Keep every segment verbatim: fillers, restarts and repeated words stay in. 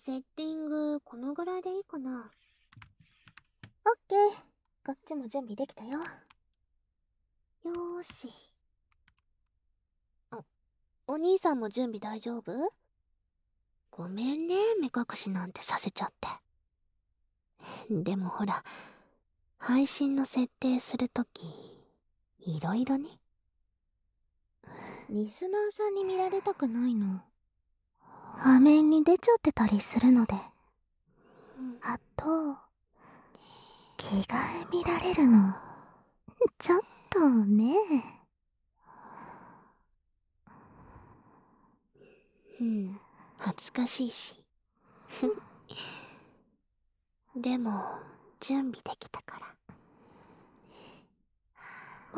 セッティングこのぐらいでいいかな。 オッケー。こっちも準備できたよ。 よーし。あ、お兄さんも準備大丈夫？ごめんね、目隠しなんてさせちゃって。でもほら、配信の設定するとき、いろいろね。 リスナーさんに見られたくないの。画面に出ちゃってたりするので。あと、着替え見られるの。ちょっとね。 うん、恥ずかしいし。でも、準備できたから。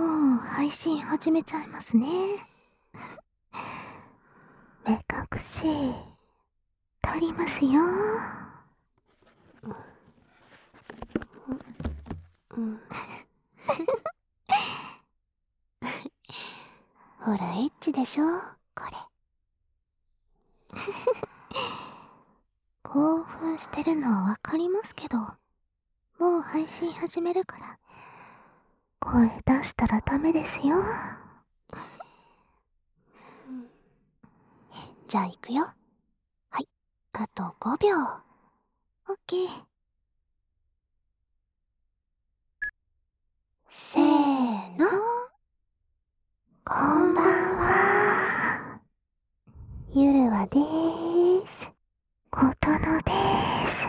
もう配信始めちゃいますね。目隠し、取りますよ。 うん。ほら、エッチでしょ、これ。 興奮してるのはわかりますけど、もう配信始めるから、声出したらダメですよ。 うん、じゃあ行くよ。はい、あとごびょう。 オッケー。 せーの。こんばんは。ゆるわでーす。 ことのでーす。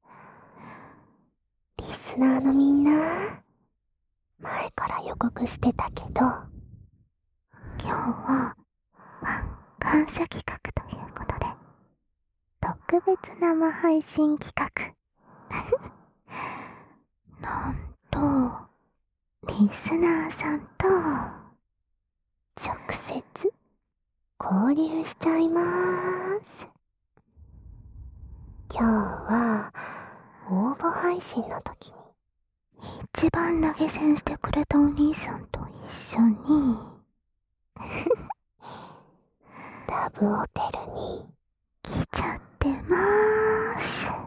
リスナーのみんな、前から予告してたけど、 今日はファン感謝企画ということで、特別生配信企画。なんと、リスナーさんと直接交流しちゃいまーす。今日は応募配信の時に一番投げ銭してくれたお兄さんと一緒にラブホテルに来ちゃってまー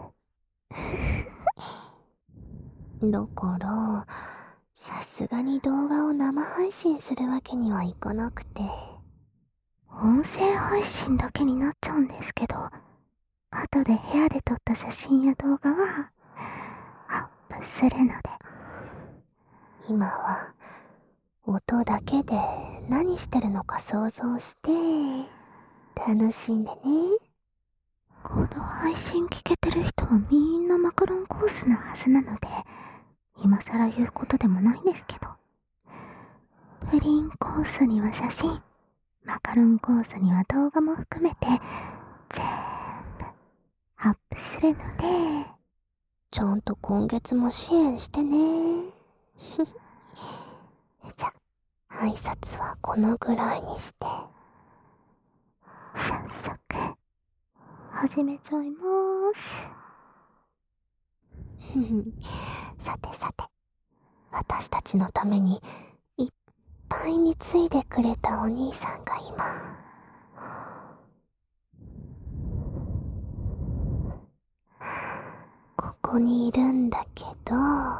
す。だからさすがに動画を生配信するわけにはいかなくて、 音声配信だけになっちゃうんですけど、後で部屋で撮った写真や動画はアップするので。 今は音だけで何してるのか想像して楽しんでね。 この配信聞けてる人はみんなマカロンコースなはずなので、今更言うことでもないんですけど、プリンコースには写真、マカロンコースには動画も含めて全部アップするので、 ちゃんと今月も支援してね。じゃ、挨拶はこのぐらいにして、 早速始めちゃいまーす。さてさて、私たちのためにいっぱい貢いでくれたお兄さんが今、ここにいるんだけど、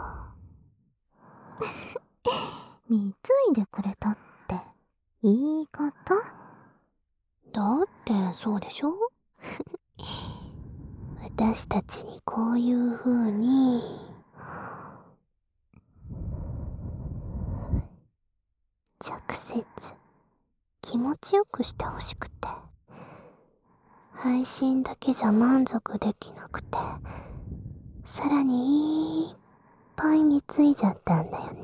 貢いでくれたって言い方？ だってそうでしょ？私たちにこういう風に直接気持ちよくしてほしくて、配信だけじゃ満足できなくて、さらにいっぱい貢いじゃったんだよね。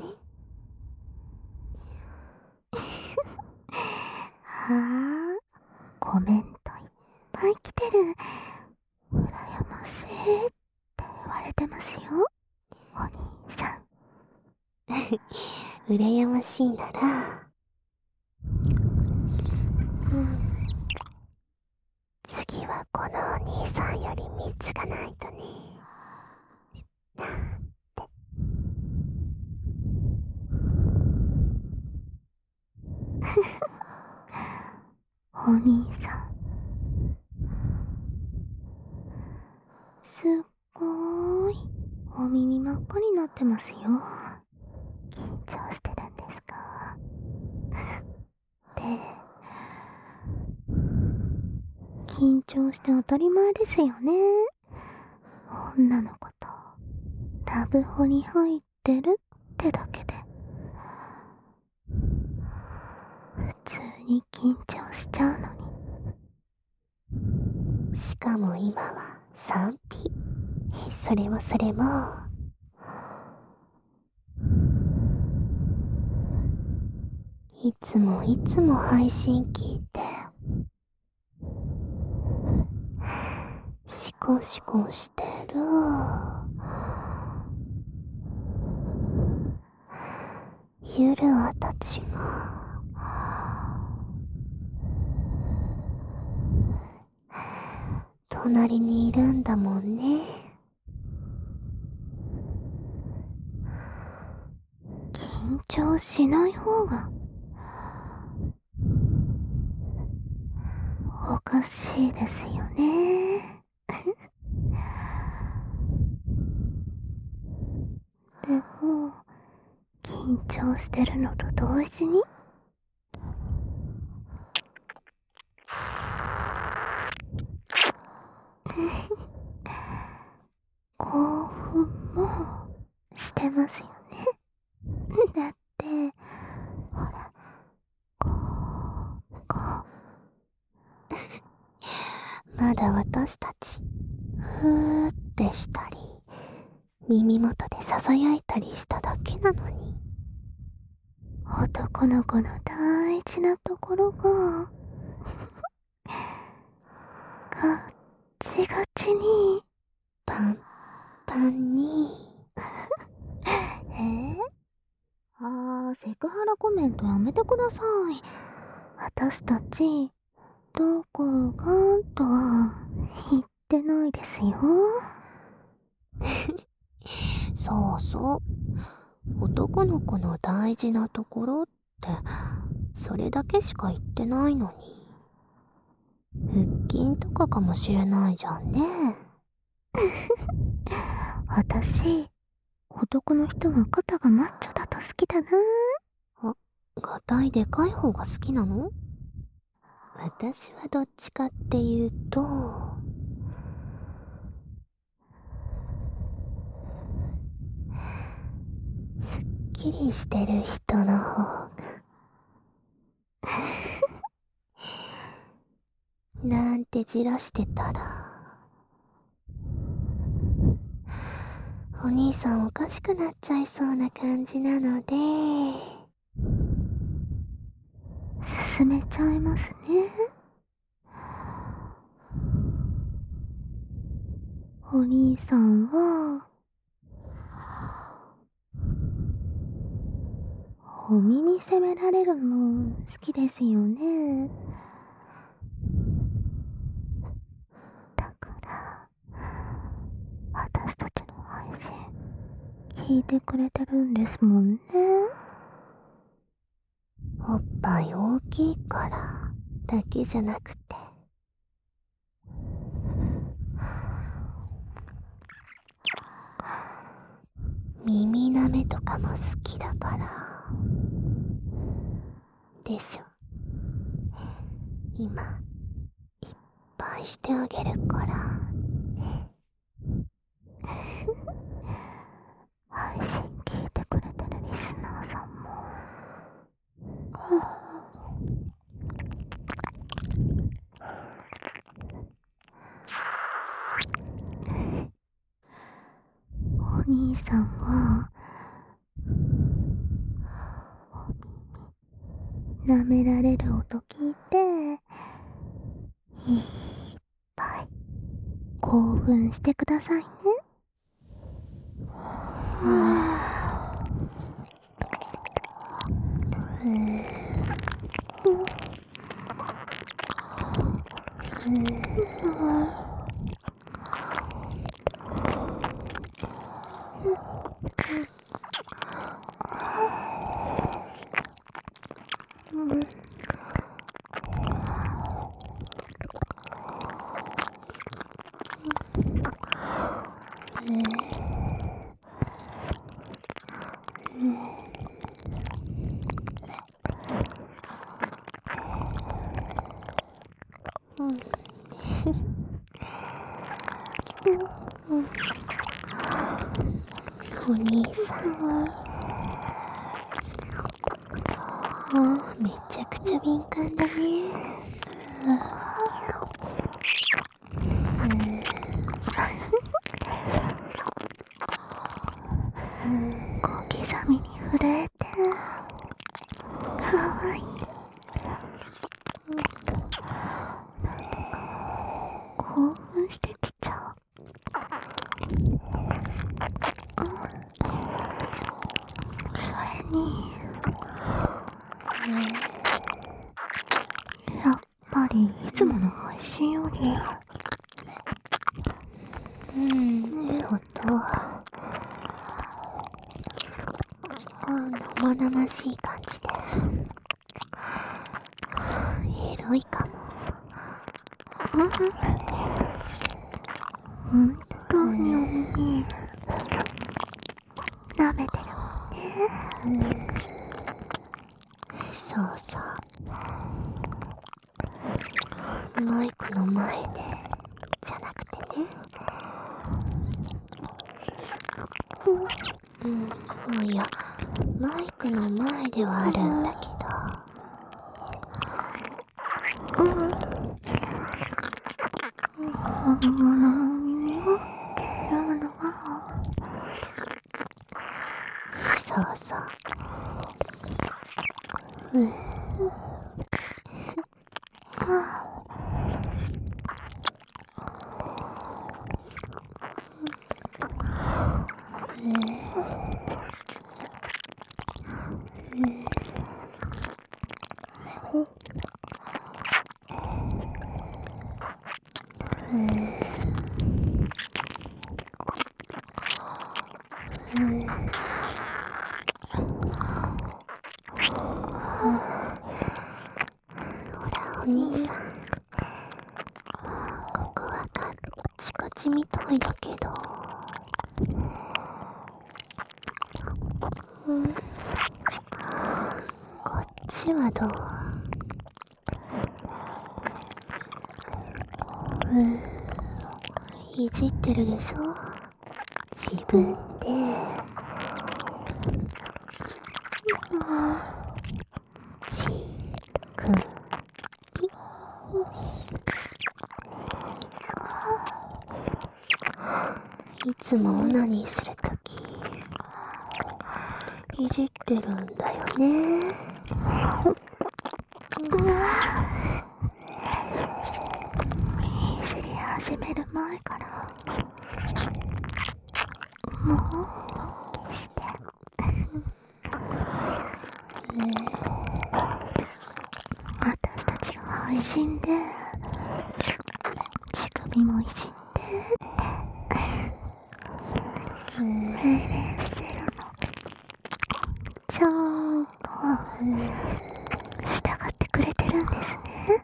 はぁ、コメントいっぱい来てる。羨ましいって言われてますよ、お兄さん。 羨ましいなら、うん、次はこのお兄さんよりみっつがないとね。なんて。 お兄さん、 すっごーい、お耳真っ赤になってますよ。緊張してるんですか？で、緊張して当たり前ですよね。女の子とラブホに入ってるってだけで普通に緊張しちゃうのに。しかも今は賛否。それもそれも。いつもいつも配信聞いてシコシコしてる。ゆるあたちが隣にいるんだもんね。 緊張しない方がおかしいですよね。でも緊張してるのと同時に興奮もしてますよね。だってほら、こうこうまだ私たちふーってしたり耳元で囁いたりしただけなのに、 男の子の大事なところがガッチガチにパンパンにえー、あー、セクハラコメントやめてください。私たちどこがとは言ってないですよ。 そうそう、男の子の大事なところってそれだけしか言ってないのに、腹筋とかかもしれないじゃんね。 私男の人は肩がマッチョだと好きだな。 あ、がたいでかい方が好きなの？私はどっちかっていうと、すっきりしてる人の方がなんてじらしてたらお兄さんおかしくなっちゃいそうな感じなので進めちゃいますね。お兄さんはお耳責められるの好きですよね。だから私たちの配信聞いてくれてるんですもんね。 おっぱい大きいからだけじゃなくて、耳舐めとかも好きだからでしょ。今いっぱいしてあげるからね。 配信聞いてくれてるリスナーさんもお兄さんはお耳舐められる音聞いていっぱい興奮してくださいね。 お兄さん、あめちゃくちゃ敏感だね。 小刻みに震えてかわいい。興奮してきちゃう。それにやっぱりいつもの配信よりうん音は生々しい感じでエロいかも。 本当にお耳舐めてるもんね。 そうそう、マイクの前でじゃなくてね。うん、いやマイクの前ではあるんだけど、 本物の耳をっていうのはそうそう、うんお兄さん、ここはカッチカチみたいだけど、うん、こっちはどう？うん、いじってるでしょ？自分で。ちくぴ。いつもオナニーするときいじってるんだよね。 いじり始める前からもうして私たちが配信で乳首もいじってって命令してるの。ちゃんと従ってくれてるんですね。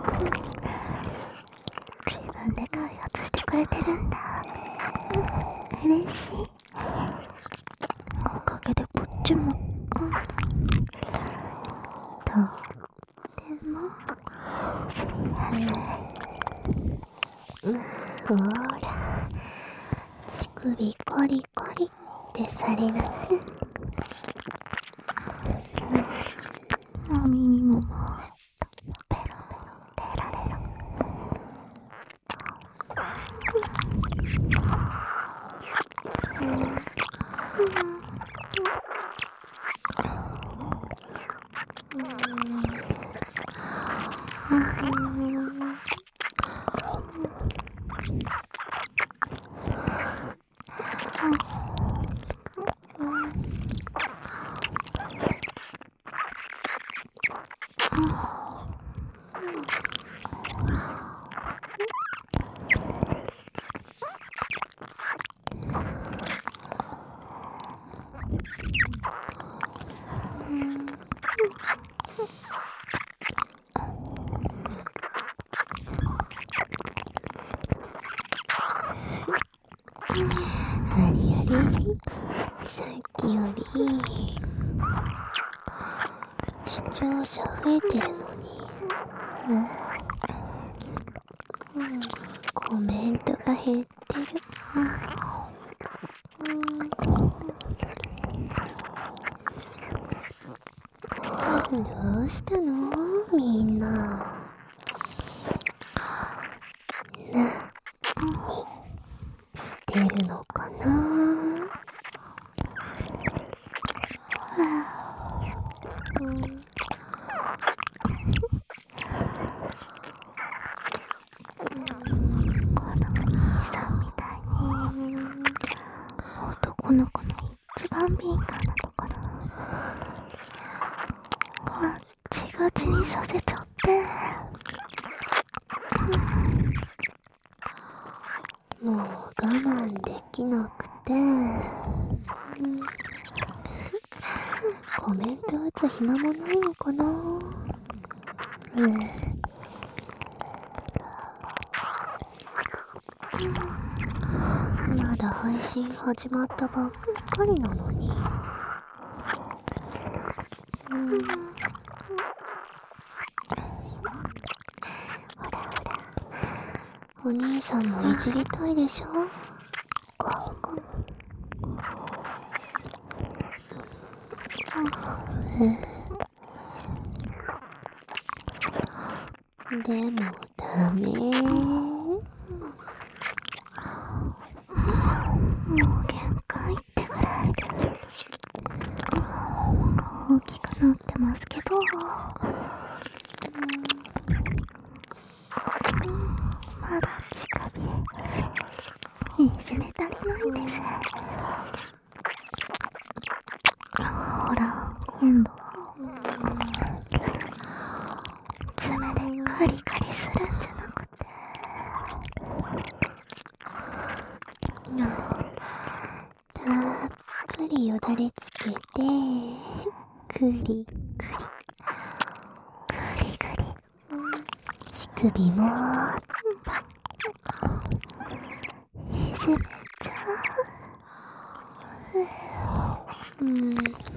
自分で開発してくれてるんだ。嬉しい。おかげでこっちも、うん、とっても幸せ。 ほら、乳首コリコリってされながら、 お耳ももっとペロペロペラレロ。 ありあり、さっきより視聴者増えてるのに、うん、 うん、コメントが減ってる。うん、どうしたのみんな。何してるのかな。うん、 男の子の一番敏感なところガチガチにさせちゃって、 もう我慢できなくて、うん、コメント打つ暇もないのかな。うん、まだ配信始まったばっかりなのに。うん、ほらほら、お兄さんもいじりたいでしょ。ゴムゴム。でもダメ。もう限界ってぐらい大きくなってますけど、まだ近火いじめ足りないんです。ほら今度は爪でカリカリするんじゃなくて、 たっぷりよだれつけてクリクリグリグリ乳首もいじめちゃう。うん、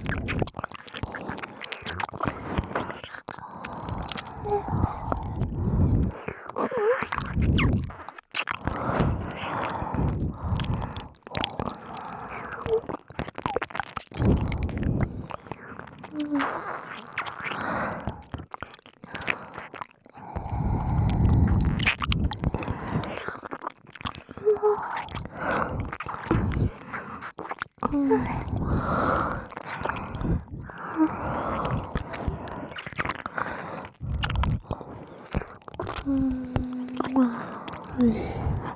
うん、うん、うん、うん、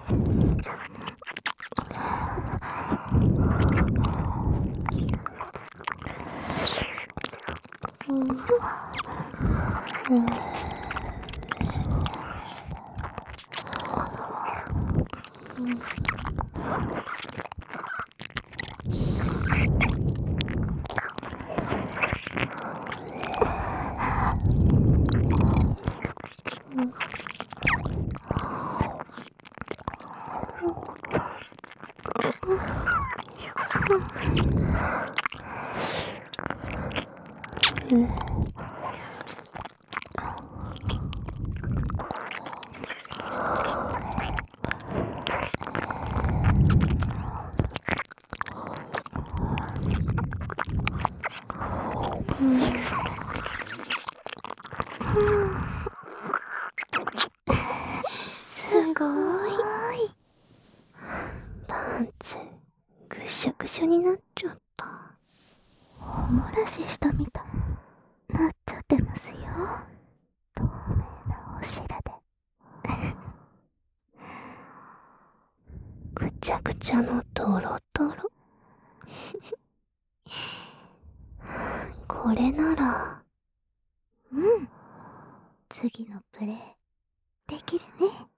すごい。パンツぐしょぐしょになっちゃった。 お漏らししたみたいなっちゃってますよ。透明なおしらでぐちゃぐちゃのトロトロ。これなら、 うん、次のプレイできるね。